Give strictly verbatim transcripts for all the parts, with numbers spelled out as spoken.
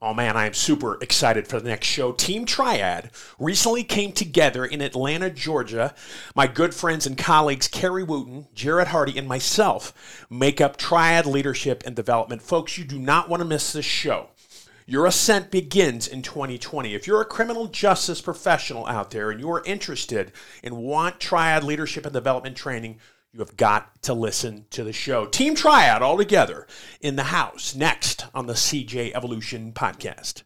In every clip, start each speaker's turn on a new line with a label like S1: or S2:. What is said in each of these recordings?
S1: Oh man, I am super excited for the next show. Team Triad recently came together in Atlanta, Georgia. My good friends and colleagues, Carrie Wooten, Jared Hardy, and myself make up Triad Leadership and Development. Folks, you do not want to miss this show. Your ascent begins in twenty twenty. If you're a criminal justice professional out there and you are interested and want Triad Leadership and Development training, you have got to listen to the show. Team Triad all together in the house next on the C J Evolution Podcast.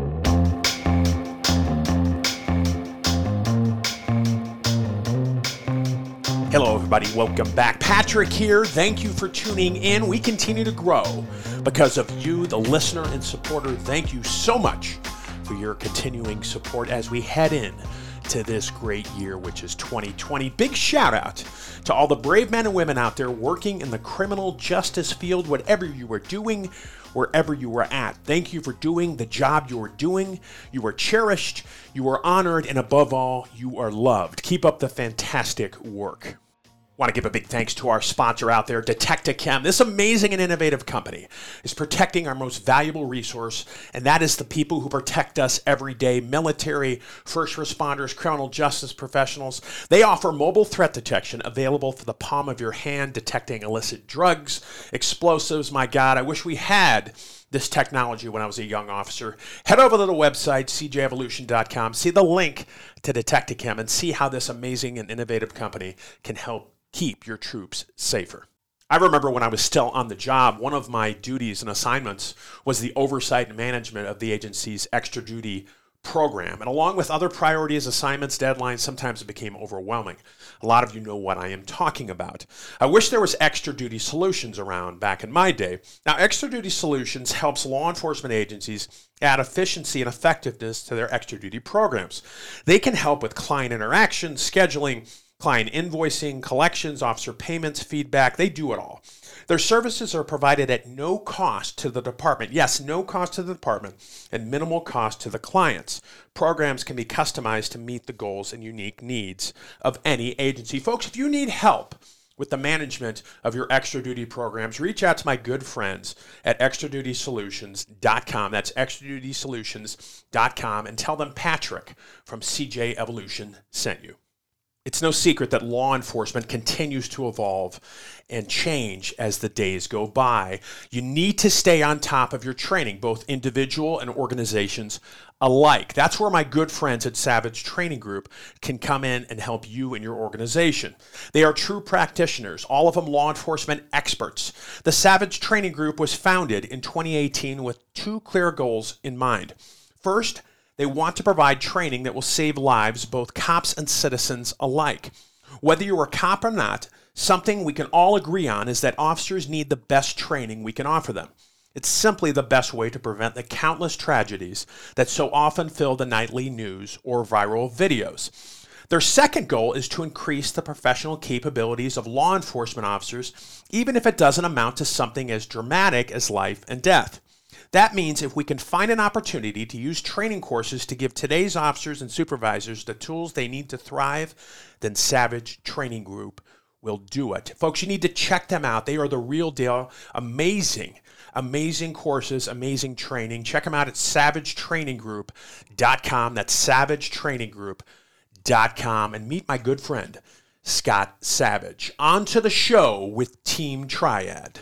S1: Hello, everybody. Welcome back. Patrick here. Thank you for tuning in. We continue to grow because of you, the listener and supporter. Thank you so much for your continuing support as we head in to this great year, which is twenty twenty. Big shout out to all the brave men and women out there working in the criminal justice field, whatever you are doing, wherever you are at. Thank you for doing the job you are doing. You are cherished, you are honored, and above all, you are loved. Keep up the fantastic work. Want to give a big thanks to our sponsor out there, Detectachem. This amazing and innovative company is protecting our most valuable resource, and that is the people who protect us every day: military, first responders, criminal justice professionals. They offer mobile threat detection available for the palm of your hand, detecting illicit drugs, explosives. My God, I wish we had this technology when I was a young officer. Head over to the website, c j evolution dot com, see the link to Detectachem, and see how this amazing and innovative company can help keep your troops safer. I remember when I was still on the job, one of my duties and assignments was the oversight and management of the agency's extra duty program. And along with other priorities, assignments, deadlines, sometimes it became overwhelming. A lot of you know what I am talking about. I wish there was Extra Duty Solutions around back in my day. Now, Extra Duty Solutions helps law enforcement agencies add efficiency and effectiveness to their extra duty programs. They can help with client interaction, scheduling, client invoicing, collections, officer payments, feedback. They do it all. Their services are provided at no cost to the department. Yes, no cost to the department and minimal cost to the clients. Programs can be customized to meet the goals and unique needs of any agency. Folks, if you need help with the management of your extra duty programs, reach out to my good friends at extra duty solutions dot com. That's extra duty solutions dot com, and tell them Patrick from C J Evolution sent you. It's no secret that law enforcement continues to evolve and change as the days go by. You need to stay on top of your training, both individual and organizations alike. That's where my good friends at Savage Training Group can come in and help you and your organization. They are true practitioners, all of them law enforcement experts. The Savage Training Group was founded in twenty eighteen with two clear goals in mind. First, they want to provide training that will save lives, both cops and citizens alike. Whether you're a cop or not, something we can all agree on is that officers need the best training we can offer them. It's simply the best way to prevent the countless tragedies that so often fill the nightly news or viral videos. Their second goal is to increase the professional capabilities of law enforcement officers, even if it doesn't amount to something as dramatic as life and death. That means if we can find an opportunity to use training courses to give today's officers and supervisors the tools they need to thrive, then Savage Training Group will do it. Folks, you need to check them out. They are the real deal. Amazing, amazing courses, amazing training. Check them out at savage training group dot com. That's savage training group dot com. And meet my good friend, Scott Savage. On to the show with Team Triad.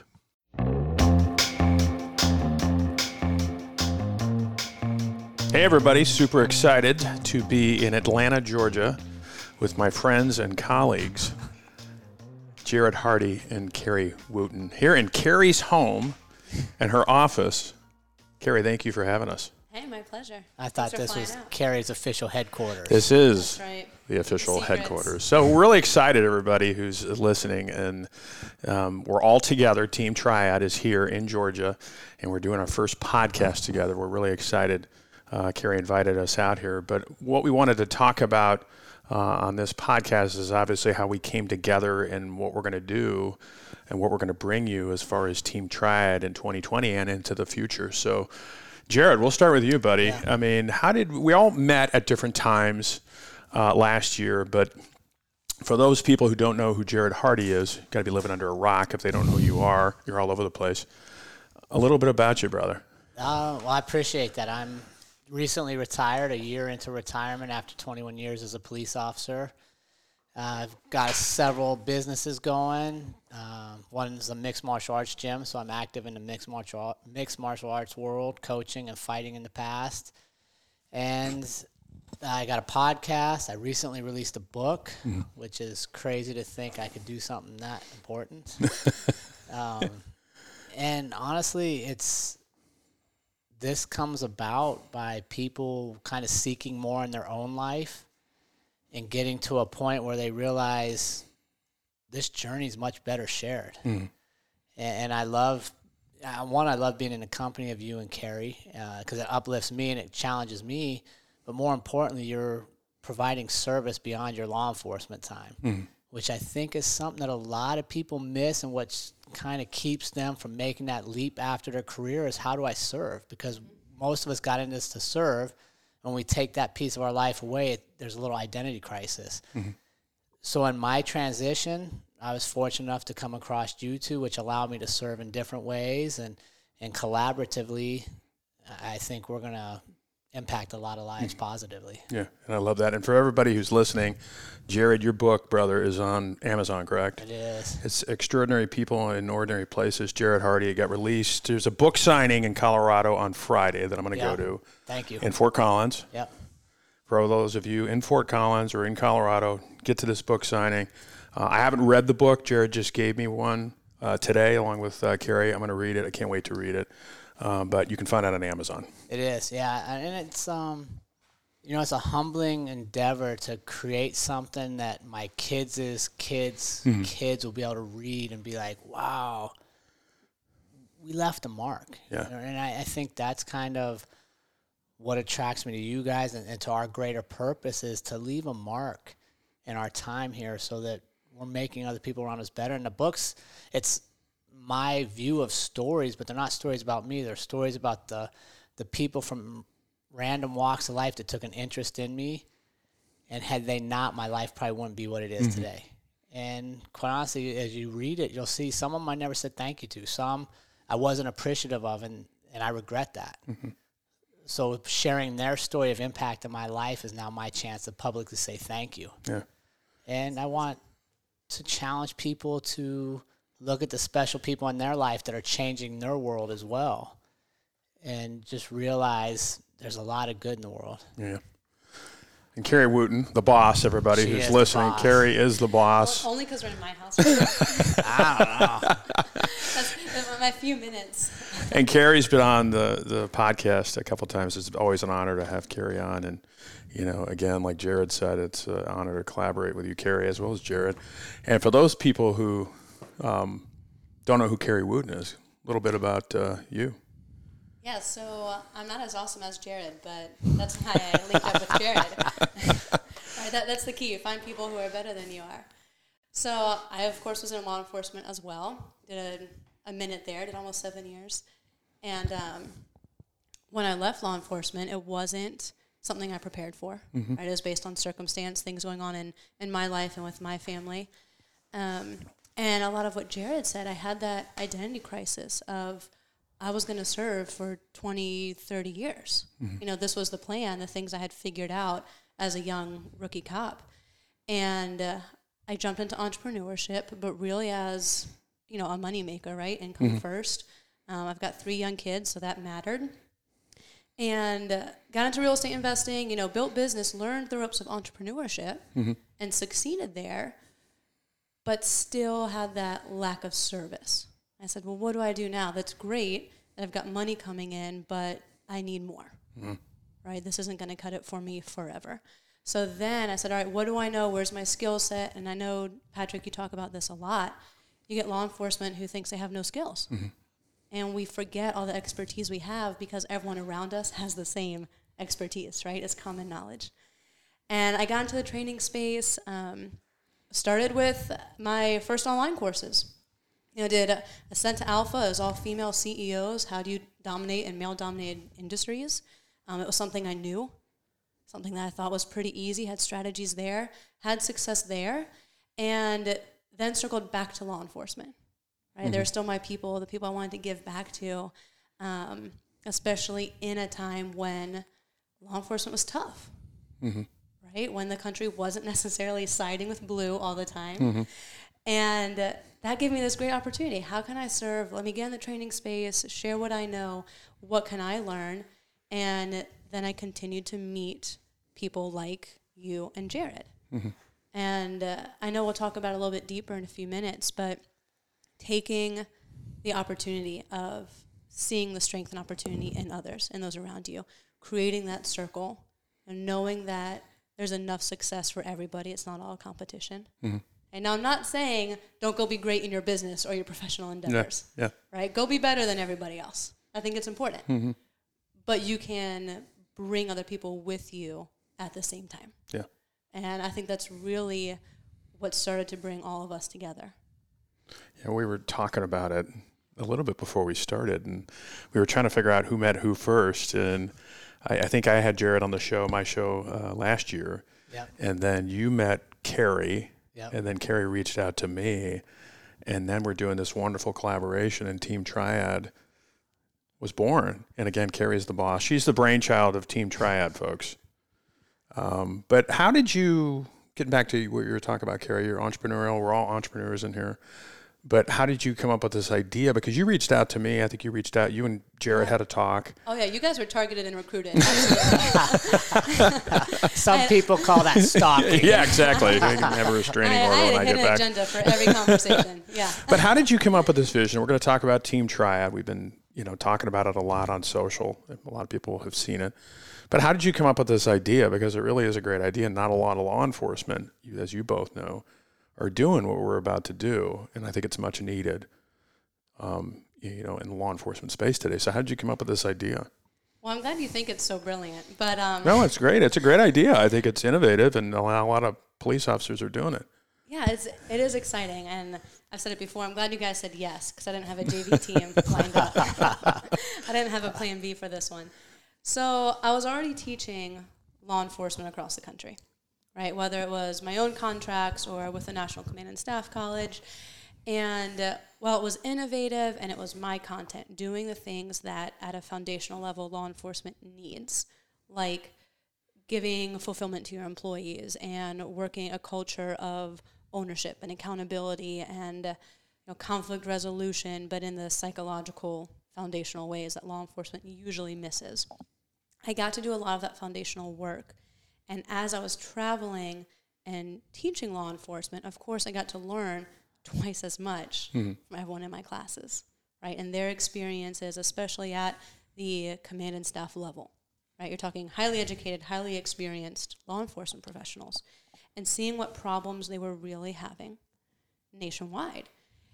S1: Hey everybody, super excited to be in Atlanta, Georgia with my friends and colleagues, Jared Hardy and Carrie Wooten, here in Carrie's home and her office. Carrie, thank you for having us.
S2: Hey, my pleasure.
S3: I thought this was out. Carrie's official headquarters.
S1: This is
S2: right.
S1: the official
S2: the
S1: headquarters. So we're really excited, everybody who's listening, and um, we're all together. Team Triad is here in Georgia, and we're doing our first podcast together. We're really excited. Uh, Carrie invited us out here. But what we wanted to talk about uh, on this podcast is obviously how we came together and what we're going to do and what we're going to bring you as far as Team Triad in twenty twenty and into the future. So, Jared, we'll start with you, buddy. Yeah. I mean, how did we all met at different times uh, last year, but for those people who don't know who Jared Hardy is, got to be living under a rock if they don't know who you are. You're all over the place. A little bit about you, brother.
S3: Uh, well, I appreciate that. I'm recently retired, a year into retirement after twenty-one years as a police officer. Uh, I've got several businesses going. Um, one's a mixed martial arts gym, so I'm active in the mixed martial art, mixed martial arts world, coaching and fighting in the past. And I got a podcast. I recently released a book, mm-hmm. which is crazy to think I could do something that important. um, and honestly, it's this comes about by people kind of seeking more in their own life and getting to a point where they realize this journey is much better shared. Mm. And, and I love, uh, one, I love being in the company of you and Carrie because uh, it uplifts me and it challenges me. But more importantly, you're providing service beyond your law enforcement time, mm. which I think is something that a lot of people miss, and what kind of keeps them from making that leap after their career is, how do I serve? Because most of us got in this to serve. When we take that piece of our life away, it, there's a little identity crisis. Mm-hmm. So in my transition, I was fortunate enough to come across you two, which allowed me to serve in different ways. And, and collaboratively, I think we're going to impact a lot of lives mm-hmm. positively.
S1: Yeah, and I love that. And for everybody who's listening, Jared, your book, brother, is on Amazon, correct?
S3: It is.
S1: It's Extraordinary People in Ordinary Places. Jared Hardy. It got released. There's a book signing in Colorado on Friday that I'm going to
S3: yeah.
S1: go to.
S3: Thank you.
S1: In Fort Collins.
S3: Yep.
S1: For those of you in Fort Collins or in Colorado, get to this book signing. Uh, I haven't read the book. Jared just gave me one uh, today along with uh, Carrie. I'm going to read it. I can't wait to read it. Um, but you can find it on Amazon.
S3: It is, yeah. And it's, um, you know, it's a humbling endeavor to create something that my kids' kids' mm-hmm. kids will be able to read and be like, wow, we left a mark.
S1: Yeah.
S3: You know, and I, I think that's kind of what attracts me to you guys and, and to our greater purpose, is to leave a mark in our time here so that we're making other people around us better. And the books, it's my view of stories, but they're not stories about me. They're stories about the the people from random walks of life that took an interest in me. And had they not, my life probably wouldn't be what it is mm-hmm. today. And quite honestly, as you read it, you'll see some of them I never said thank you to. Some I wasn't appreciative of, and, and I regret that. Mm-hmm. So sharing their story of impact in my life is now my chance to publicly say thank you.
S1: Yeah.
S3: And I want to challenge people to look at the special people in their life that are changing their world as well, and just realize there's a lot of good in the world.
S1: Yeah. And Carrie Wooten, the boss, everybody
S3: she
S1: who's listening. Carrie is the boss.
S2: Well, only because we're in my house. I don't know. That's, that's my few minutes.
S1: And Carrie's been on the, the podcast a couple times. It's always an honor to have Carrie on. And, you know, again, like Jared said, it's an honor to collaborate with you, Carrie, as well as Jared. And for those people who um, don't know who Carrie Wooten is, a little bit about uh, you.
S2: Yeah, so uh, I'm not as awesome as Jared, but that's why I linked up with Jared. Right, that, that's the key. You find people who are better than you are. So I, of course, was in law enforcement as well. Did a, a minute there, did almost seven years. And um, when I left law enforcement, it wasn't something I prepared for. Mm-hmm. Right? It was based on circumstance, things going on in, in my life and with my family. Um, and a lot of what Jared said, I had that identity crisis of, I was going to serve for twenty, thirty years. Mm-hmm. You know, this was the plan, the things I had figured out as a young rookie cop. And uh, I jumped into entrepreneurship, but really as, you know, a moneymaker, right? Income mm-hmm. first. Um, I've got three young kids, so that mattered. And uh, got into real estate investing, you know, built business, learned the ropes of entrepreneurship, mm-hmm. and succeeded there, but still had that lack of service. I said, well, what do I do now? That's great that I've got money coming in, but I need more, mm-hmm. right? This isn't going to cut it for me forever. So then I said, all right, what do I know? Where's my skill set? And I know, Patrick, you talk about this a lot. You get law enforcement who thinks they have no skills. Mm-hmm. And we forget all the expertise we have because everyone around us has the same expertise, right? It's common knowledge. And I got into the training space, um, started with my first online courses. You know, did Ascent to Alpha. It was all female C E Os. How do you dominate in male-dominated industries? Um, it was something I knew, something that I thought was pretty easy, had strategies there, had success there, and then circled back to law enforcement. Right, mm-hmm. They were still my people, the people I wanted to give back to. Um, especially in a time when law enforcement was tough, mm-hmm. right? When the country wasn't necessarily siding with blue all the time. Mm-hmm. And uh, that gave me this great opportunity. How can I serve? Let me get in the training space, share what I know, what can I learn? And then I continued to meet people like you and Jared. Mm-hmm. And uh, I know we'll talk about it a little bit deeper in a few minutes, but taking the opportunity of seeing the strength and opportunity in others and those around you, creating that circle, and knowing that there's enough success for everybody. It's not all competition. Mm-hmm. And now I'm not saying don't go be great in your business or your professional endeavors,
S1: yeah, yeah.
S2: right? Go be better than everybody else. I think it's important. Mm-hmm. But you can bring other people with you at the same time.
S1: Yeah.
S2: And I think that's really what started to bring all of us together.
S1: Yeah, we were talking about it a little bit before we started, and we were trying to figure out who met who first. And I, I think I had Jared on the show, my show, uh, last year.
S3: Yep.
S1: And then you met Carrie,
S3: yep.
S1: and then Carrie reached out to me. And then we're doing this wonderful collaboration, and Team Triad was born. And again, Carrie's the boss. She's the brainchild of Team Triad, folks. Um, but how did you, getting back to what you were talking about, Carrie, you're entrepreneurial, we're all entrepreneurs in here, but how did you come up with this idea? Because you reached out to me, I think you reached out, you and Jared had a talk.
S2: Oh yeah, you guys were targeted and recruited.
S3: Some people call that stalking.
S1: Yeah, exactly. You can have a restraining
S2: I,
S1: order
S2: I had
S1: when
S2: a
S1: I
S2: hidden
S1: get back.
S2: agenda for every conversation, yeah.
S1: But how did you come up with this vision? We're going to talk about Team Triad. We've been, you know, talking about it a lot on social. A lot of people have seen it. But how did you come up with this idea? Because it really is a great idea. Not a lot of law enforcement, as you both know, are doing what we're about to do. And I think it's much needed, um, you know, in the law enforcement space today. So how did you come up with this idea?
S2: Well, I'm glad you think it's so brilliant. But um,
S1: No, it's great. It's a great idea. I think it's innovative, and a lot of police officers are doing it.
S2: Yeah, it's, it is exciting. And I've said it before, I'm glad you guys said yes, because I didn't have a J V team lined up. I didn't have a plan B for this one. So I was already teaching law enforcement across the country, right? Whether it was my own contracts or with the National Command and Staff College. And uh, while it was innovative and it was my content, doing the things that at a foundational level law enforcement needs, like giving fulfillment to your employees and working a culture of ownership and accountability and uh, you know, conflict resolution, but in the psychological foundational ways that law enforcement usually misses. I got to do a lot of that foundational work. And as I was traveling and teaching law enforcement, of course, I got to learn twice as much mm-hmm. from everyone in my classes, right? And their experiences, especially at the command and staff level, right? You're talking highly educated, highly experienced law enforcement professionals, and seeing what problems they were really having nationwide.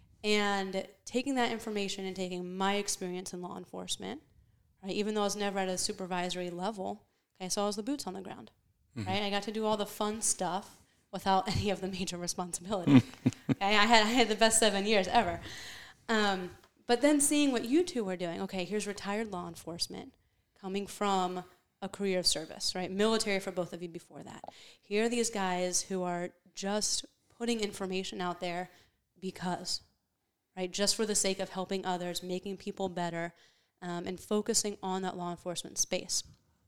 S2: And taking that information and taking my experience in law enforcement, right, even though I was never at a supervisory level, okay, so I was the boots on the ground, mm-hmm. right? I got to do all the fun stuff without any of the major responsibility. okay, I had I had the best seven years ever. Um, but then seeing what you two were doing, okay, here's retired law enforcement coming from a career of service, right? Military for both of you before that. Here are these guys who are just putting information out there because, right, just for the sake of helping others, making people better, um, and focusing on that law enforcement space.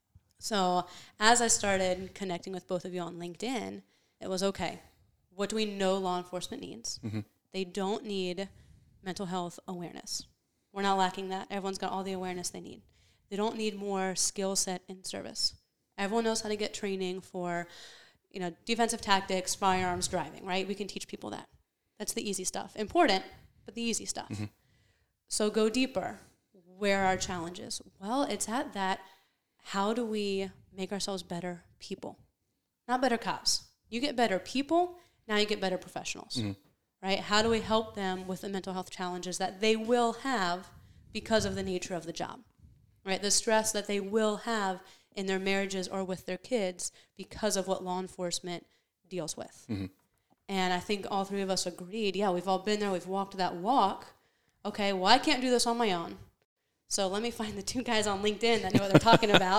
S2: So as I started connecting with both of you on LinkedIn, it was, okay, what do we know law enforcement needs? Mm-hmm. They don't need mental health awareness. We're not lacking that. Everyone's got all the awareness they need. They don't need more skill set in service. Everyone knows how to get training for, you know, defensive tactics, firearms, driving, right? We can teach people that. That's the easy stuff. Important, but the easy stuff. Mm-hmm. So go deeper. Where are our challenges? Well, it's at that, how do we make ourselves better people? Not better cops. You get better people, now you get better professionals, mm-hmm. right? How do we help them with the mental health challenges that they will have because of the nature of the job, right? The stress that they will have in their marriages or with their kids because of what law enforcement deals with. Mm-hmm. And I think all three of us agreed, yeah, we've all been there, we've walked that walk. Okay, well, I can't do this on my own. So let me find the two guys on LinkedIn that know what they're talking about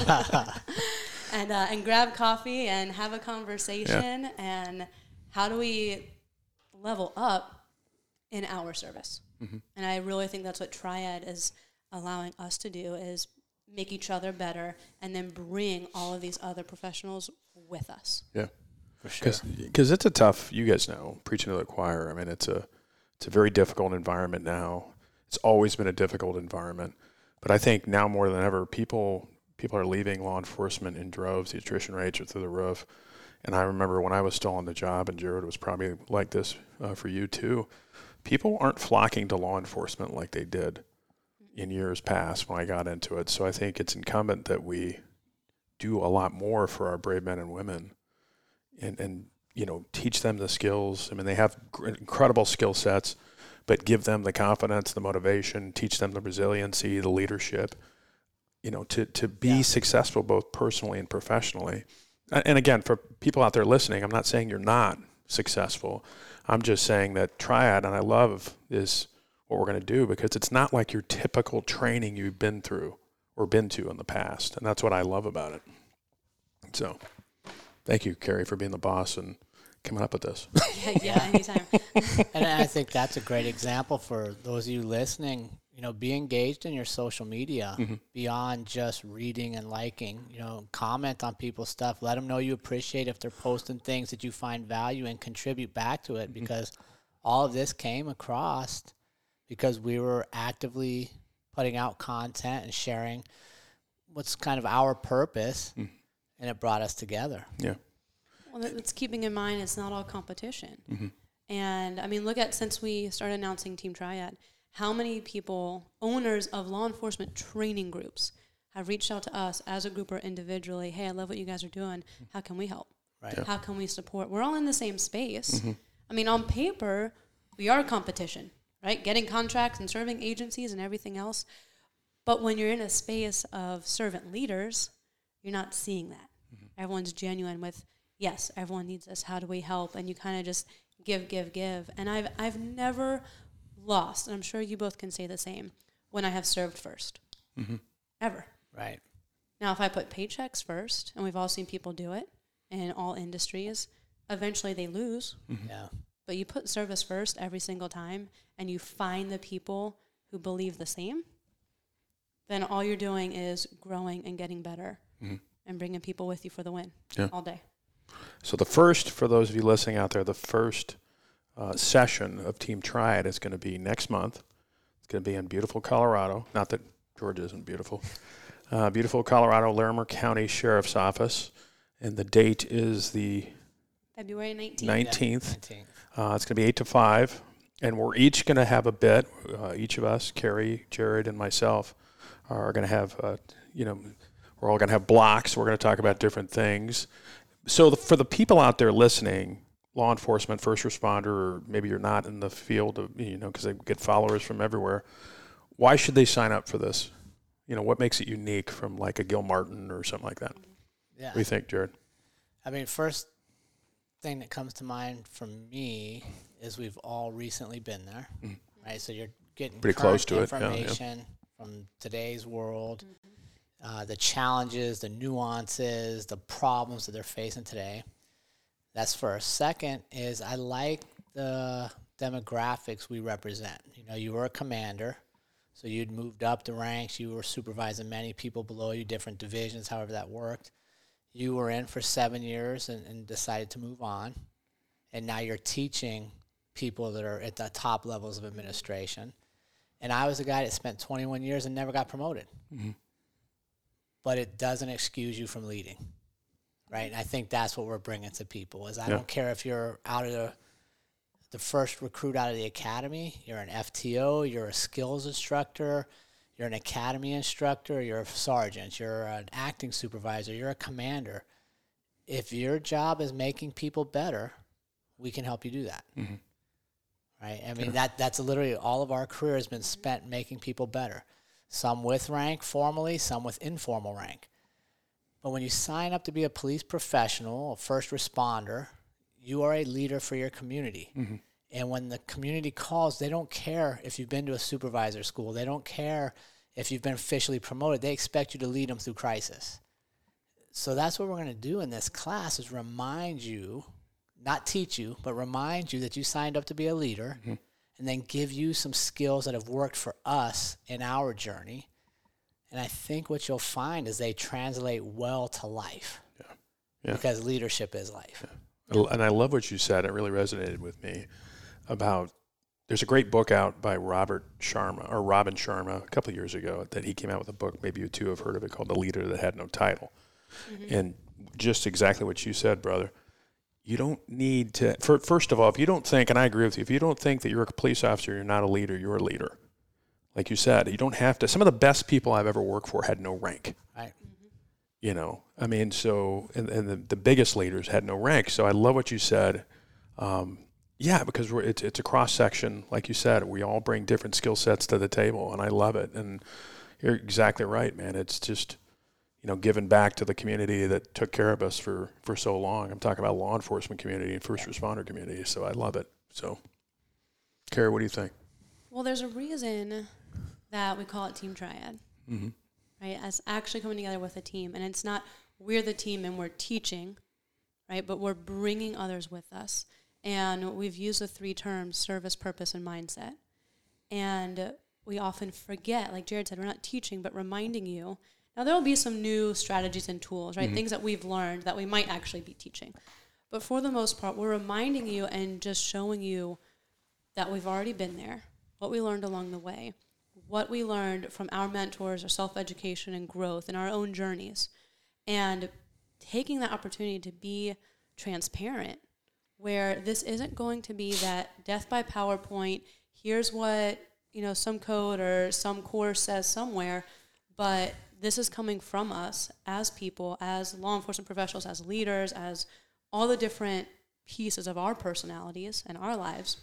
S2: and uh, and grab coffee and have a conversation. Yeah. And how do we level up in our service? Mm-hmm. And I really think that's what Triad is allowing us to do is make each other better and then bring all of these other professionals with us.
S1: Yeah.
S3: For sure.
S1: Because it's a tough, you guys know, preaching to the choir. I mean, it's a it's a very difficult environment now. It's always been a difficult environment. But I think now more than ever, people people are leaving law enforcement in droves. The attrition rates are through the roof. And I remember when I was still on the job, and Jared was probably like this uh, for you too, people aren't flocking to law enforcement like they did in years past when I got into it. So I think it's incumbent that we do a lot more for our brave men and women and, and you know, teach them the skills. I mean, they have gr- incredible skill sets, but give them the confidence, the motivation, teach them the resiliency, the leadership, you know, to, to be yeah. successful both personally and professionally. And again, for people out there listening, I'm not saying you're not successful. I'm just saying that Triad, and I love is what we're going to do, because it's not like your typical training you've been through or been to in the past. And that's what I love about it. So thank you, Carrie, for being the boss and coming up with this.
S2: yeah, yeah, anytime.
S3: And I think that's a great example for those of you listening. You know, be engaged in your social media mm-hmm. beyond just reading and liking. You know, comment on people's stuff. Let them know you appreciate if they're posting things that you find value and contribute back to it, mm-hmm. because all of this came across because we were actively putting out content and sharing what's kind of our purpose, mm. and it brought us together.
S1: Yeah.
S2: Well, that's keeping in mind it's not all competition.
S1: Mm-hmm.
S2: And, I mean, look at, since we started announcing Team Triad, how many people, owners of law enforcement training groups, have reached out to us as a group or individually, hey, I love what you guys are doing. How can we help?
S3: Right. Yeah.
S2: How can we support? We're all in the same space.
S1: Mm-hmm.
S2: I mean, on paper, we are competition, right? Getting contracts and serving agencies and everything else. But when you're in a space of servant leaders, you're not seeing that. Mm-hmm. Everyone's genuine with, yes, everyone needs this. How do we help? And you kind of just give, give, give. And I've I've never lost, and I'm sure you both can say the same, when I have served first.
S1: Mm-hmm.
S2: Ever.
S3: Right.
S2: Now, if I put paychecks first, and we've all seen people do it in all industries, eventually they lose.
S3: Mm-hmm. Yeah.
S2: But you put service first every single time, and you find the people who believe the same, then all you're doing is growing and getting better, mm-hmm. and bringing people with you for the win
S1: yeah.
S2: all day.
S1: So the first, for those of you listening out there, the first uh, session of Team Triad is going to be next month. It's going to be in beautiful Colorado. Not that Georgia isn't beautiful. Uh, beautiful Colorado, Larimer County Sheriff's Office. And the date is the
S2: February nineteenth.
S1: nineteenth.
S3: Yeah, nineteenth.
S1: Uh, it's going to be eight to five. And we're each going to have a bit. Uh, each of us, Carrie, Jared, and myself, are going to have, uh, you know, we're all going to have blocks. We're going to talk about different things. So the, for the people out there listening, law enforcement, first responder, or maybe you're not in the field of, you know, because they get followers from everywhere, why should they sign up for this? You know, what makes it unique from like a Gil Martin or something like that?
S3: Yeah.
S1: What do you think, Jared?
S3: I mean, first thing that comes to mind for me is we've all recently been there, mm-hmm. right? So you're getting
S1: pretty close to
S3: information
S1: it. Yeah, yeah.
S3: from today's world, mm-hmm. uh, the challenges, the nuances, the problems that they're facing today. That's first. Second is I like the demographics we represent. You know, you were a commander, so you'd moved up the ranks. You were supervising many people below you, different divisions, however that worked. You were in for seven years and, and decided to move on. And now you're teaching people that are at the top levels of administration. And I was a guy that spent twenty-one years and never got promoted. Mm-hmm. But it doesn't excuse you from leading, right? And I think that's what we're bringing to people is I yeah. don't care if you're out of the, the first recruit out of the academy, you're an F T O, you're a skills instructor, you're an academy instructor, you're a sergeant, you're an acting supervisor, you're a commander. If your job is making people better, we can help you do that. Mm-hmm. Right? I mean, yeah. that that's literally all of our career has been spent making people better. Some with rank formally, some with informal rank. But when you sign up to be a police professional, a first responder, you are a leader for your community. Mm-hmm. And when the community calls, they don't care if you've been to a supervisor school. They don't care if you've been officially promoted. They expect you to lead them through crisis. So that's what we're going to do in this class is remind you, not teach you, but remind you that you signed up to be a leader, mm-hmm. and then give you some skills that have worked for us in our journey. And I think what you'll find is they translate well to life.
S1: Yeah. Yeah.
S3: Because leadership is life.
S1: Yeah. And I love what you said. It really resonated with me about, there's a great book out by Robert Sharma, or Robin Sharma, a couple of years ago, that he came out with a book, maybe you two have heard of it, called The Leader That Had No Title. Mm-hmm. And just exactly what you said, brother. You don't need to, for, first of all, if you don't think, and I agree with you, if you don't think that you're a police officer, you're not a leader, you're a leader. Like you said, you don't have to. Some of the best people I've ever worked for had no rank.
S3: Right.
S1: You know, I mean, so, and, and the, the biggest leaders had no rank. So I love what you said. Um, yeah, because we're, it's, it's a cross-section. Like you said, we all bring different skill sets to the table, and I love it. And you're exactly right, man. It's just, you know, giving back to the community that took care of us for, for so long. I'm talking about law enforcement community and first responder community, so I love it. So, Kara, what do you think?
S2: Well, there's a reason that we call it Team Triad, mm-hmm. right? As actually coming together with a team. And it's not we're the team and we're teaching, right? But we're bringing others with us. And we've used the three terms, service, purpose, and mindset. And we often forget, like Jared said, we're not teaching, but reminding you. Now, there will be some new strategies and tools, right? Mm-hmm. Things that we've learned that we might actually be teaching. But for the most part, we're reminding you and just showing you that we've already been there, what we learned along the way, what we learned from our mentors, our self-education and growth and our own journeys, and taking that opportunity to be transparent, where this isn't going to be that death by PowerPoint, here's what, you know, some code or some course says somewhere, but this is coming from us as people, as law enforcement professionals, as leaders, as all the different pieces of our personalities and our lives.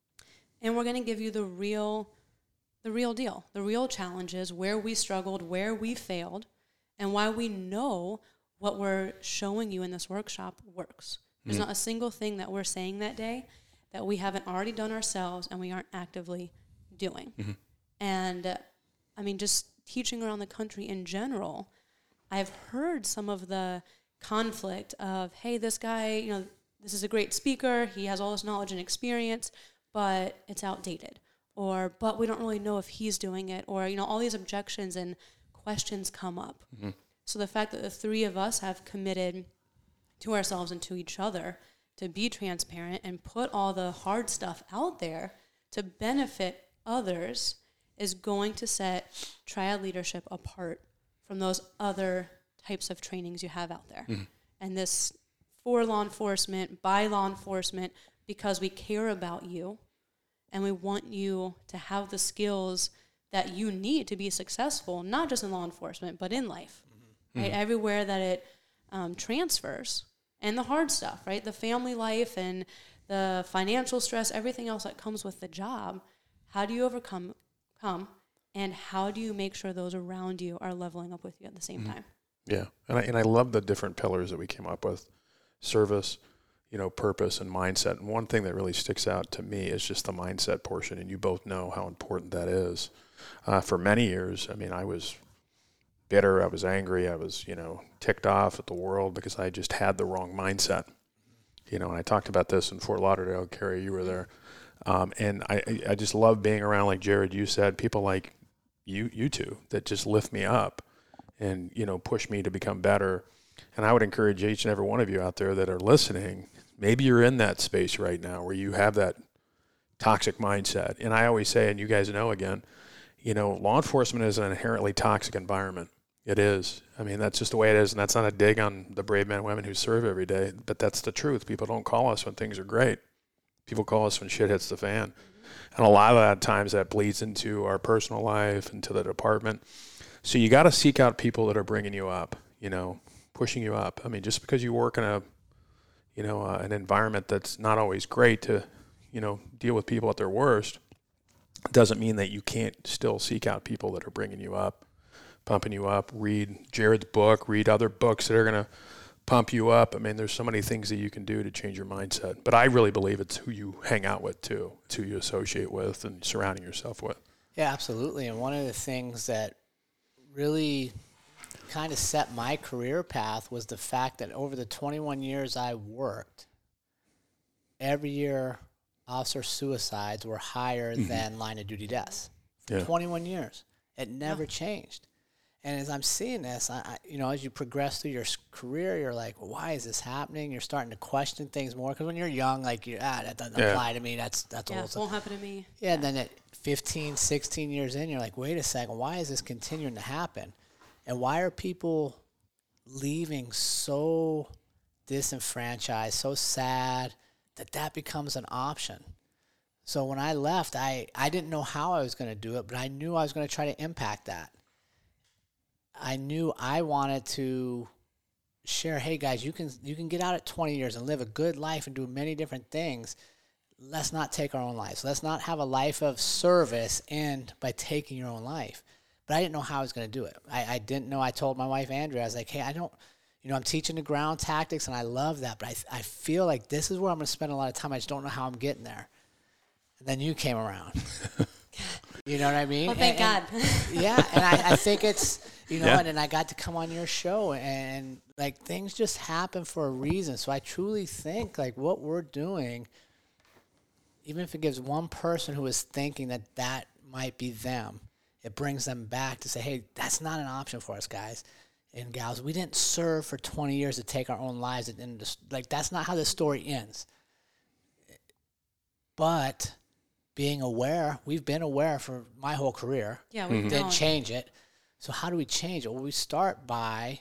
S2: And we're going to give you the real, the real deal, the real challenges, where we struggled, where we failed, and why we know what we're showing you in this workshop works. There's mm-hmm. not a single thing that we're saying that day that we haven't already done ourselves and we aren't actively doing. Mm-hmm. And, uh, I mean, just teaching around the country in general, I've heard some of the conflict of, hey, this guy, you know, this is a great speaker, he has all this knowledge and experience, but it's outdated. Or, but we don't really know if he's doing it. Or, you know, all these objections and questions come up. Mm-hmm. So the fact that the three of us have committed to ourselves and to each other to be transparent and put all the hard stuff out there to benefit others is going to set Triad leadership apart from those other types of trainings you have out there. Mm-hmm. And this for law enforcement, by law enforcement, because we care about you and we want you to have the skills that you need to be successful, not just in law enforcement, but in life, mm-hmm. right? Mm-hmm. Everywhere that it um, transfers. And the hard stuff, right? The family life and the financial stress, everything else that comes with the job. How do you overcome come, and how do you make sure those around you are leveling up with you at the same mm-hmm. time?
S1: Yeah, and I, and I love the different pillars that we came up with. Service, you know, purpose and mindset. And one thing that really sticks out to me is just the mindset portion, and you both know how important that is. Uh, for many years, I mean, I was bitter, I was angry, I was, you know, ticked off at the world because I just had the wrong mindset. You know, and I talked about this in Fort Lauderdale. Carrie, you were there. Um, and I, I just love being around, like Jared, you said, people like you, you two that just lift me up and, you know, push me to become better. And I would encourage each and every one of you out there that are listening, maybe you're in that space right now where you have that toxic mindset. And I always say, and you guys know again, you know, law enforcement is an inherently toxic environment. It is. I mean, that's just the way it is. And that's not a dig on the brave men and women who serve every day, but that's the truth. People don't call us when things are great. People call us when shit hits the fan. Mm-hmm. And a lot of that times that bleeds into our personal life, into the department. So you got to seek out people that are bringing you up, you know, pushing you up. I mean, just because you work in a, you know, uh, an environment that's not always great to, you know, deal with people at their worst, doesn't mean that you can't still seek out people that are bringing you up, pumping you up. Read Jared's book, read other books that are going to pump you up. I mean, there's so many things that you can do to change your mindset. But I really believe it's who you hang out with, too. It's who you associate with and surrounding yourself with.
S3: Yeah, absolutely. And one of the things that really kind of set my career path was the fact that over the twenty-one years I worked, every year officer suicides were higher mm-hmm. than line of duty deaths for yeah. twenty-one years. It never yeah. changed. And as I'm seeing this, I, I, you know, as you progress through your career, you're like, well, why is this happening? You're starting to question things more because when you're young, like, you're, ah, that doesn't yeah. apply to me. That's that's
S2: yeah,
S3: old
S2: it won't happen to me.
S3: Yeah, yeah, and then at fifteen, sixteen years in, you're like, wait a second, why is this continuing to happen? And why are people leaving so disenfranchised, so sad that that becomes an option? So when I left, I, I didn't know how I was going to do it, but I knew I was going to try to impact that. I knew I wanted to share, hey guys, you can you can get out at twenty years and live a good life and do many different things. Let's not take our own lives. Let's not have a life of service end by taking your own life. But I didn't know how I was going to do it. I, I didn't know. I told my wife, Andrea, I was like, hey, I don't, you know, I'm teaching the ground tactics and I love that, but I I feel like this is where I'm going to spend a lot of time. I just don't know how I'm getting there. And then you came around. You know what I mean?
S2: Oh, thank
S3: and,
S2: God.
S3: And, yeah, and I, I think it's, you know,
S1: yeah.
S3: and then I got to come on your show, and, like, things just happen for a reason. So I truly think, like, what we're doing, even if it gives one person who is thinking that that might be them, it brings them back to say, hey, that's not an option for us, guys and gals. We didn't serve for twenty years to take our own lives. And, just, like, that's not how the story ends. But being aware, we've been aware for my whole career.
S2: Yeah, we
S3: mm-hmm. didn't change it. So how do we change it? Well, we start by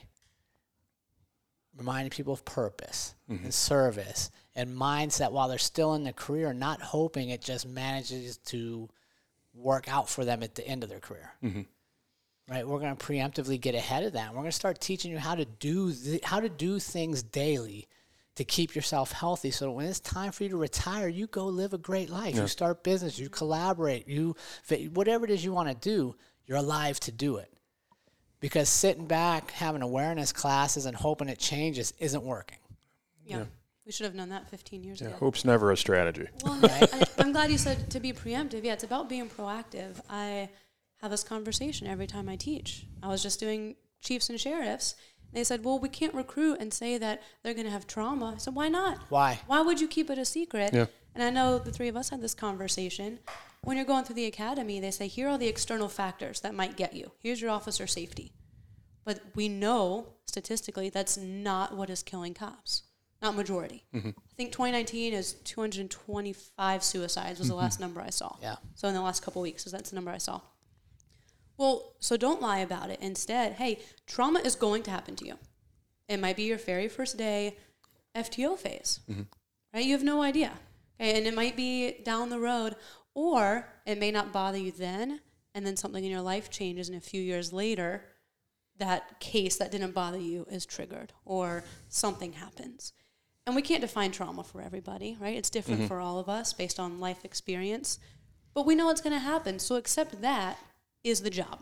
S3: reminding people of purpose mm-hmm. and service and mindset while they're still in the career, not hoping it just manages to work out for them at the end of their career. Mm-hmm. Right? We're going to preemptively get ahead of that. We're going to start teaching you how to do th- how to do things daily to keep yourself healthy, so that when it's time for you to retire, you go live a great life. Yeah. You start business, you collaborate, you whatever it is you want to do, you're alive to do it. Because sitting back, having awareness classes and hoping it changes isn't working.
S2: Yeah. yeah. We should have known that fifteen years
S1: yeah,
S2: ago.
S1: Hope's never a strategy.
S2: Well, right? I, I'm glad you said to be preemptive. Yeah, it's about being proactive. I have this conversation every time I teach. I was just doing chiefs and sheriffs. They said, well, we can't recruit and say that they're going to have trauma. I said, why not?
S3: Why?
S2: Why would you keep it a secret?
S1: Yeah.
S2: And I know the three of us had this conversation. When you're going through the academy, they say, here are the external factors that might get you. Here's your officer safety. But we know, statistically, that's not what is killing cops. Not majority. Mm-hmm. I think twenty nineteen is two hundred twenty-five suicides was mm-hmm. the last number I saw.
S3: Yeah.
S2: So in the last couple of weeks, that's the number I saw. Well, so don't lie about it. Instead, hey, trauma is going to happen to you. It might be your very first day F T O phase, mm-hmm. right? You have no idea. Okay, and it might be down the road, or it may not bother you then, and then something in your life changes, and a few years later, that case that didn't bother you is triggered, or something happens. And we can't define trauma for everybody, right? It's different mm-hmm. for all of us based on life experience. But we know it's going to happen, so accept that is the job.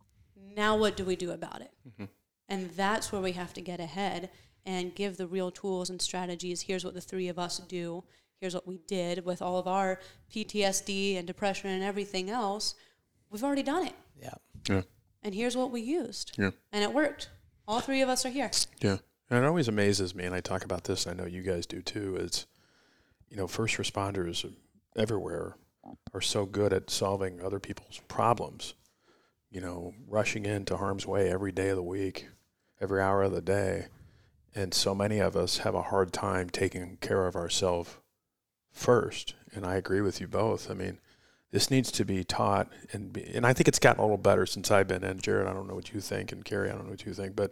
S2: Now what do we do about it? Mm-hmm. And that's where we have to get ahead and give the real tools and strategies. Here's what the three of us do. Here's what we did with all of our P T S D and depression and everything else. We've already done it.
S3: Yeah.
S1: Yeah.
S2: And here's what we used.
S1: Yeah.
S2: And it worked. All three of us are here.
S1: Yeah. And it always amazes me, and I talk about this, I know you guys do too, is, you know, first responders everywhere are so good at solving other people's problems. You know, rushing into harm's way every day of the week, every hour of the day. And so many of us have a hard time taking care of ourselves first. And I agree with you both. I mean, this needs to be taught. And be, and I think it's gotten a little better since I've been in. Jared, I don't know what you think. And Carrie, I don't know what you think. But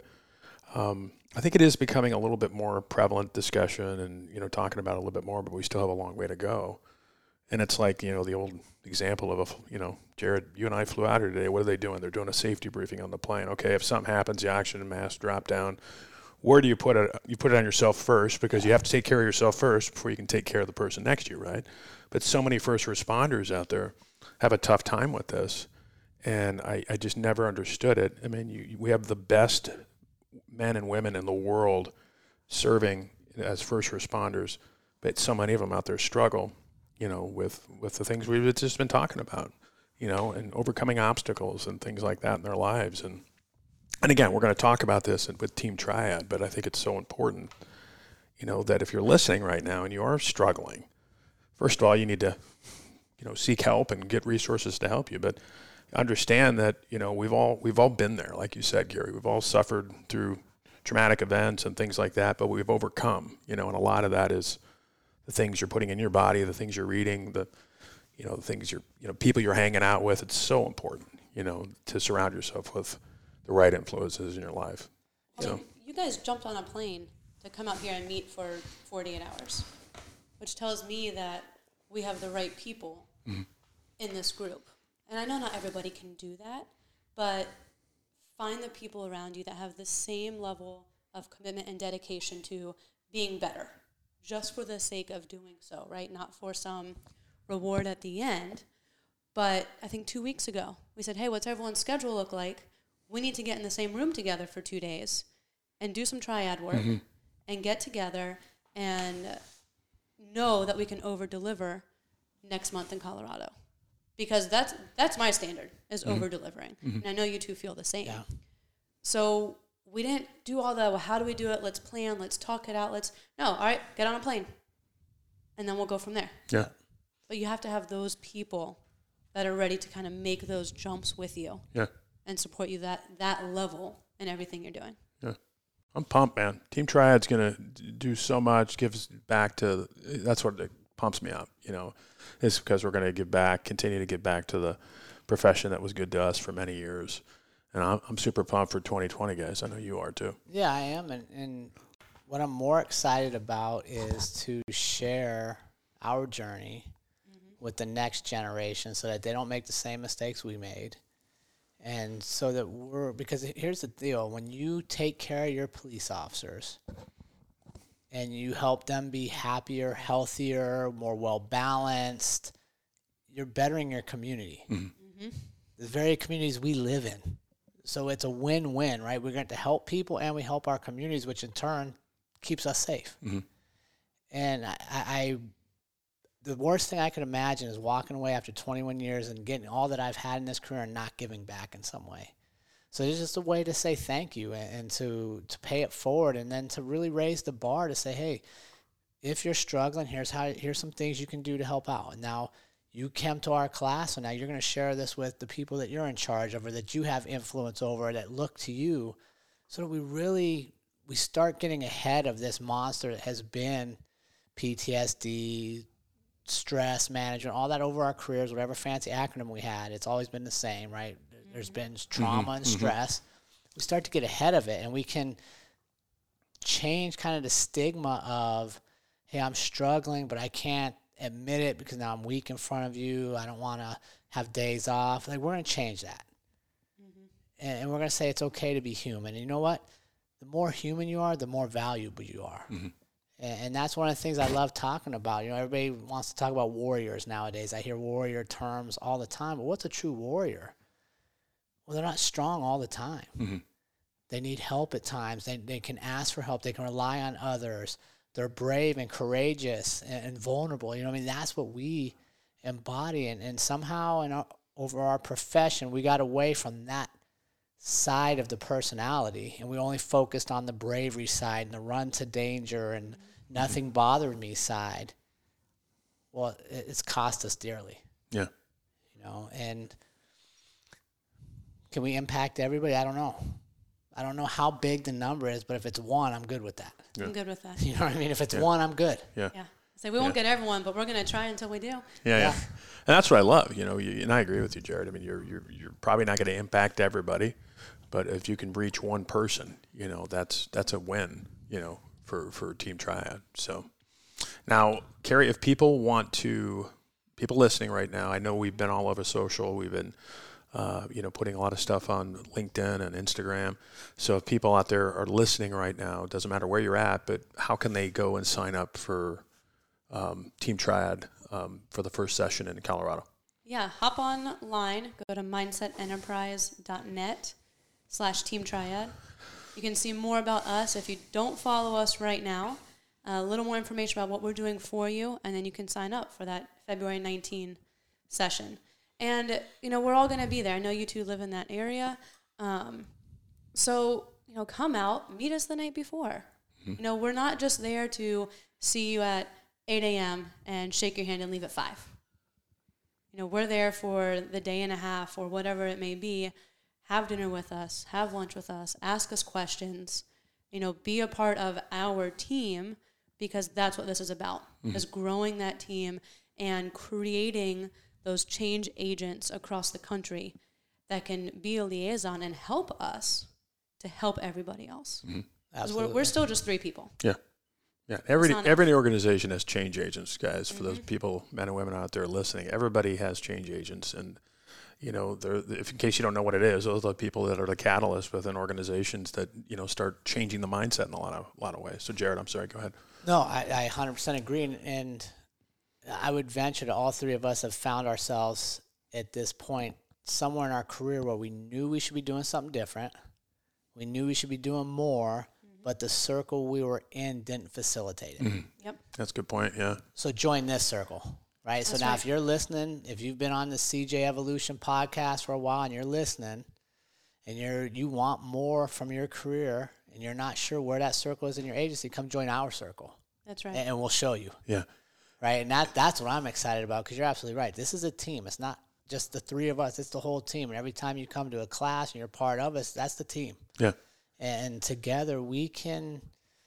S1: um, I think it is becoming a little bit more prevalent discussion and, you know, talking about it a little bit more. But we still have a long way to go. And it's like, you know, the old example of, a, you know, Jared, you and I flew out here today. What are they doing? They're doing a safety briefing on the plane. Okay, if something happens, the oxygen mask drop down. Where do you put it? You put it on yourself first, because you have to take care of yourself first before you can take care of the person next to you, right? But so many first responders out there have a tough time with this. And I, I just never understood it. I mean, you, we have the best men and women in the world serving as first responders, but so many of them out there struggle, you know, with, with the things we've just been talking about, you know, and overcoming obstacles and things like that in their lives. And, and again, we're going to talk about this with Team Triad, but I think it's so important, you know, that if you're listening right now and you are struggling, first of all, you need to, you know, seek help and get resources to help you. But understand that, you know, we've all we've all been there, like you said, Gary. We've all suffered through traumatic events and things like that, but we've overcome, you know, and a lot of that is the things you're putting in your body, the things you're reading, the, you know, the things you're, you know, people you're hanging out with. It's so important, you know, to surround yourself with the right influences in your life.
S2: I mean, you guys jumped on a plane to come out here and meet for forty-eight hours, which tells me that we have the right people mm-hmm. in this group. And I know not everybody can do that, but find the people around you that have the same level of commitment and dedication to being better, just for the sake of doing so, right? Not for some reward at the end. But I think two weeks ago, we said, hey, what's everyone's schedule look like? We need to get in the same room together for two days and do some triad work mm-hmm. and get together and know that we can over-deliver next month in Colorado. Because that's that's my standard, is mm-hmm. over-delivering. Mm-hmm. And I know you two feel the same. Yeah. So we didn't do all the, well, how do we do it? Let's plan. Let's talk it out. Let's, no, all right, get on a plane. And then we'll go from there.
S1: Yeah.
S2: But you have to have those people that are ready to kind of make those jumps with you.
S1: Yeah.
S2: And support you that that level in everything you're doing.
S1: Yeah. I'm pumped, man. Team Triad's going to do so much, gives back to, that's what it pumps me up, you know. It's because we're going to give back, continue to give back to the profession that was good to us for many years. And I'm, I'm super pumped for twenty twenty, guys. I know you are too.
S3: Yeah, I am. And, and what I'm more excited about is to share our journey mm-hmm. with the next generation so that they don't make the same mistakes we made. And so that we're, because here's the deal, when you take care of your police officers and you help them be happier, healthier, more well-balanced, you're bettering your community. Mm-hmm. Mm-hmm. The very communities we live in. So it's a win-win, right? We're going to help people and we help our communities, which in turn keeps us safe. Mm-hmm. And I, I, the worst thing I could imagine is walking away after twenty-one years and getting all that I've had in this career and not giving back in some way. So it's just a way to say thank you and, and to, to pay it forward and then to really raise the bar to say, hey, if you're struggling, here's how here's some things you can do to help out. And now you came to our class, and now you're going to share this with the people that you're in charge of or that you have influence over that look to you, so that we really we start getting ahead of this monster that has been P T S D, stress management, all that over our careers, whatever fancy acronym we had. It's always been the same, right? There's been trauma mm-hmm. and stress. Mm-hmm. We start to get ahead of it, and we can change kind of the stigma of, hey, I'm struggling, but I can't admit it because now I'm weak in front of you. I don't want to have days off. Like, we're going to change that. Mm-hmm. And, and we're going to say it's okay to be human. And you know what? The more human you are, the more valuable you are. Mm-hmm. And, and that's one of the things I love talking about. You know, everybody wants to talk about warriors nowadays. I hear warrior terms all the time. But what's a true warrior? Well, they're not strong all the time. Mm-hmm. They need help at times. They they can ask for help. They can rely on others. They're brave and courageous and, and vulnerable. You know what I mean? That's what we embody. And, and somehow in our, over our profession, we got away from that side of the personality. And we only focused on the bravery side and the run to danger and mm-hmm. nothing bothered me side. Well, it, it's cost us dearly.
S1: Yeah.
S3: You know, and can we impact everybody? I don't know. I don't know how big the number is, but if it's one, I'm good with that.
S2: Yeah. I'm good with that.
S3: You know what I mean? If it's
S1: yeah.
S3: one, I'm good.
S1: Yeah.
S2: Yeah. So we won't yeah. get everyone, but we're going to try until we do. Yeah,
S1: yeah, yeah. And that's what I love. You know, you, and I agree with you, Jared. I mean, you're you're you're probably not going to impact everybody, but if you can reach one person, you know, that's that's a win. You know, for for Team Triad. So now, Carrie, if people want to, people listening right now, I know we've been all over social. We've been. Uh, you know, putting a lot of stuff on LinkedIn and Instagram. So if people out there are listening right now, it doesn't matter where you're at, but how can they go and sign up for um, Team Triad um, for the first session in Colorado?
S2: Yeah, hop online, go to mindsetenterprise.net slash Team Triad. You can see more about us. If you don't follow us right now, a little more information about what we're doing for you, and then you can sign up for that February nineteenth session. And, you know, we're all going to be there. I know you two live in that area. Um, so, you know, come out, meet us the night before. Mm-hmm. You know, we're not just there to see you at eight a.m. and shake your hand and leave at five. You know, we're there for the day and a half or whatever it may be. Have dinner with us, have lunch with us, ask us questions, you know, be a part of our team, because that's what this is about, mm-hmm. is growing that team and creating those change agents across the country that can be a liaison and help us to help everybody else.
S3: Mm-hmm. Absolutely.
S2: We're, we're still just three people.
S1: Yeah. Yeah, every every organization has change agents, guys. For mm-hmm. those people, men and women out there listening, everybody has change agents, and you know, they're, if in case you don't know what it is, those are the people that are the catalyst within organizations that you know start changing the mindset in a lot of a lot of ways. So, Jared, I'm sorry, go ahead.
S3: No, I, I one hundred percent agree, and, and I would venture that all three of us have found ourselves at this point somewhere in our career where we knew we should be doing something different, we knew we should be doing more. But the circle we were in didn't facilitate it.
S1: Mm-hmm.
S2: Yep.
S1: That's a good point, yeah.
S3: So join this circle, right? That's so now right. if you're listening, if you've been on the C J Evolution podcast for a while and you're listening and you're you want more from your career and you're not sure where that circle is in your agency, come join our circle.
S2: That's right.
S3: And, and we'll show you.
S1: Yeah.
S3: Right? And that that's what I'm excited about, because you're absolutely right. This is a team. It's not just the three of us. It's the whole team. And every time you come to a class and you're part of us, that's the team.
S1: Yeah.
S3: And together we can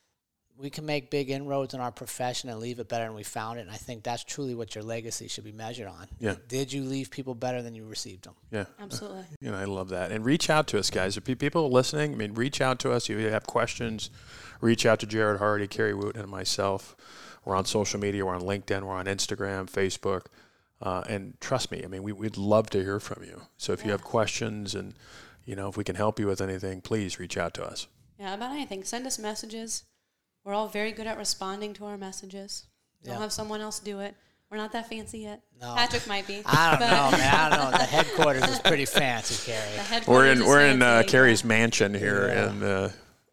S3: we can make big inroads in our profession and leave it better than we found it. And I think that's truly what your legacy should be measured on.
S1: Yeah.
S3: Did you leave people better than you received them?
S1: Yeah.
S2: Absolutely.
S1: You know, I love that. And reach out to us, guys. If people listening, I mean, reach out to us. If you have questions, reach out to Jared Hardy, Carrie Wooten, and myself. We're on social media. We're on LinkedIn. We're on Instagram, Facebook. Uh, and trust me, I mean, we, we'd love to hear from you. So if yeah. you have questions and you know, if we can help you with anything, please reach out to us.
S2: Yeah, about anything. Send us messages. We're all very good at responding to our messages. Don't yeah. have someone else do it. We're not that fancy yet. No. Patrick might be.
S3: I don't know, man. I don't know. The headquarters is pretty fancy, Carrie.
S1: We're in we're in uh, Carrie's mansion here yeah. in uh,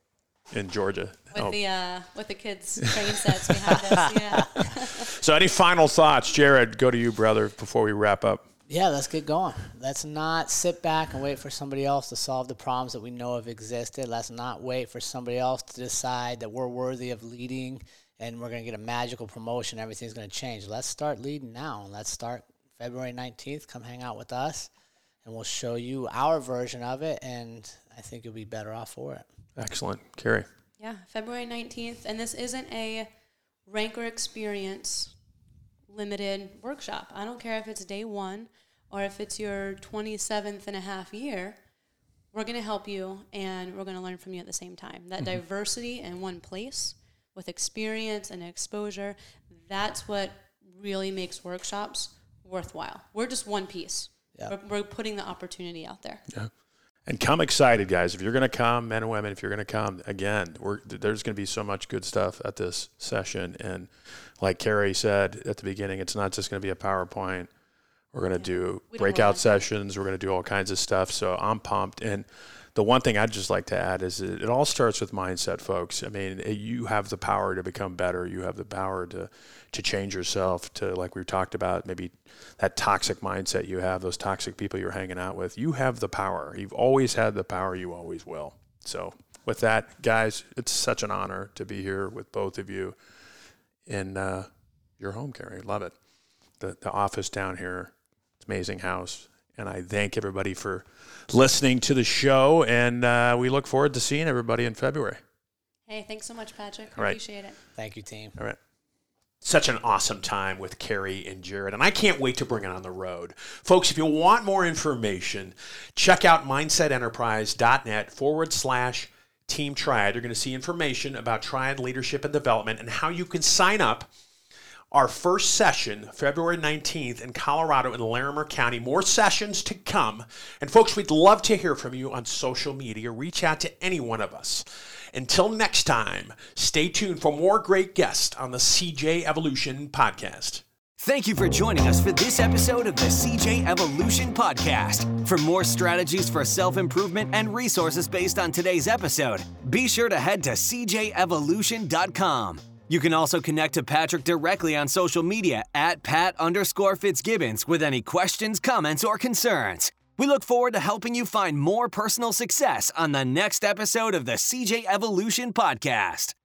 S1: in Georgia.
S2: With oh. the uh, with the kids' train sets behind us. Yeah.
S1: So, any final thoughts, Jared? Go to you, brother, before we wrap up.
S3: Yeah, let's get going. Let's not sit back and wait for somebody else to solve the problems that we know have existed. Let's not wait for somebody else to decide that we're worthy of leading and we're going to get a magical promotion. Everything's going to change. Let's start leading now. Let's start February nineteenth. Come hang out with us, and we'll show you our version of it, and I think you'll be better off for it.
S1: Excellent. Carrie?
S2: Yeah, February nineteenth, and this isn't a Ranker Experience limited workshop. I don't care if it's day one or if it's your twenty-seventh and a half year. We're going to help you, and we're going to learn from you at the same time. That mm-hmm. diversity in one place with experience and exposure, that's what really makes workshops worthwhile. We're just one piece. Yeah. We're, we're putting the opportunity out there.
S1: Yeah. And come excited, guys. If you're going to come, men and women, if you're going to come, again, we're, there's going to be so much good stuff at this session. And like Carrie said at the beginning, it's not just going to be a PowerPoint. We're going to yeah. do we breakout sessions. We're going to do all kinds of stuff. So I'm pumped. And the one thing I'd just like to add is it, it all starts with mindset, folks. I mean, it, you have the power to become better. You have the power to to change yourself, to, like we've talked about, maybe that toxic mindset you have, those toxic people you're hanging out with. You have the power. You've always had the power. You always will. So with that, guys, it's such an honor to be here with both of you in uh, your home, Carrie. Love it. The, the office down here, it's an amazing house. And I thank everybody for listening to the show, and uh, we look forward to seeing everybody in February.
S2: Hey, thanks so much, Patrick. I
S1: right.
S2: appreciate it.
S3: Thank you, team.
S1: All right. Such an awesome time with Carrie and Jared, and I can't wait to bring it on the road. Folks, if you want more information, check out mindsetenterprise.net forward slash Team Triad. You're going to see information about Triad leadership and development and how you can sign up. Our first session, February nineteenth in Colorado in Larimer County. More sessions to come. And folks, we'd love to hear from you on social media. Reach out to any one of us. Until next time, stay tuned for more great guests on the C J Evolution Podcast.
S4: Thank you for joining us for this episode of the C J Evolution Podcast. For more strategies for self-improvement and resources based on today's episode, be sure to head to c j evolution dot com. You can also connect to Patrick directly on social media at Pat underscore Fitzgibbons with any questions, comments, or concerns. We look forward to helping you find more personal success on the next episode of the C J Evolution Podcast.